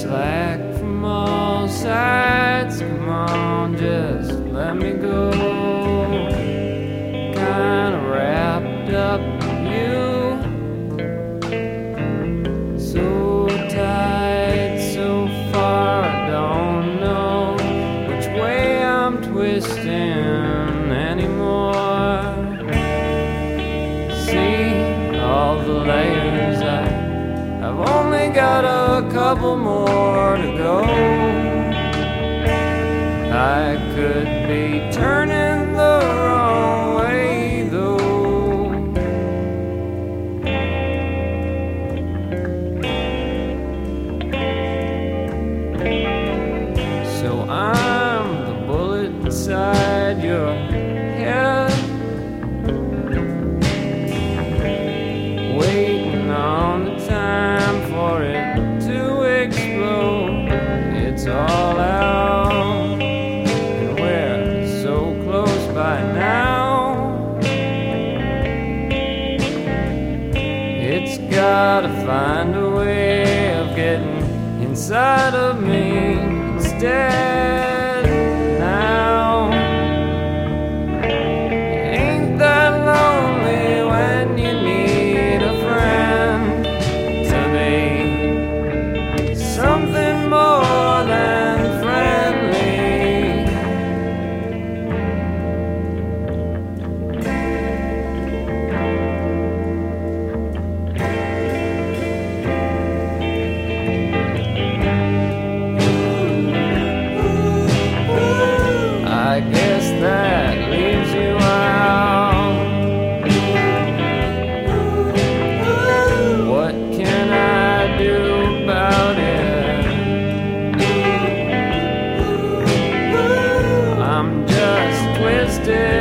slack from all sides. Come on, just let me go. Kinda wrapped up in you. So tight, so far, I don't know which way I'm twisting anymore. See all the layers, I've only got a couple more to go. I could be turning the wrong way though. So I'm the bullet inside your head, waiting on the time for it to explode. It's all out, and we're so close by now. It's gotta find a way of getting inside of me instead now. Ain't that lonely when you need a friend to be something more than friendly? I guess that leaves you out. What can I do about it? I'm just twisted